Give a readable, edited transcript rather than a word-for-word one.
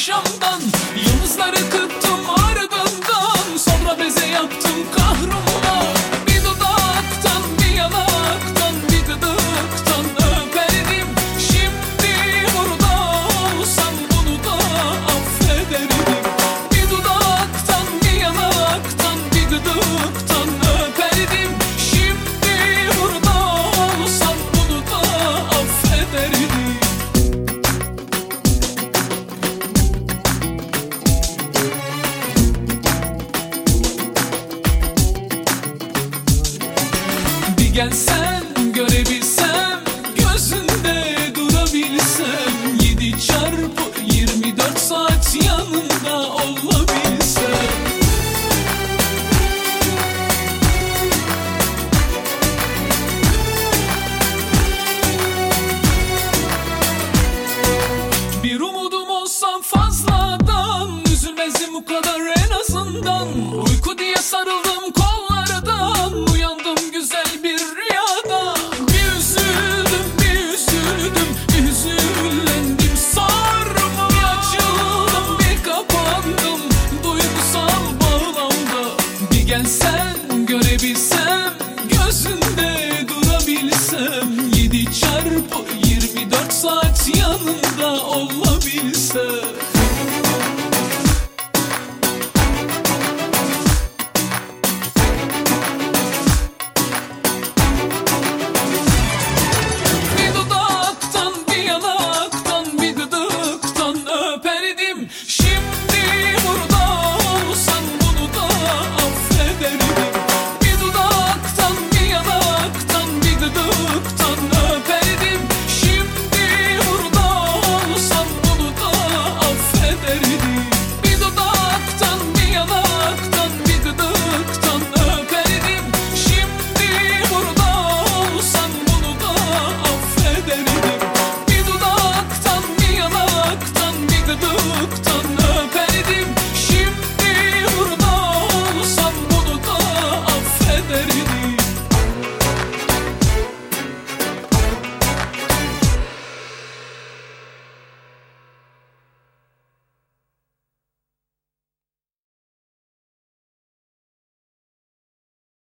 akşamdan. Yıldızları kırptım ardından, sonra beze yaptım kahrımla. Bir dudaktan, bir yanaktan, bir gıdıktan öperdim. Şimdi burada olsam bunu da affederdim. Bir dudaktan, bir yanaktan, bir gıdıktan öperdim. Şimdi burada olsam bunu da affederdim. Bir gelsen görebil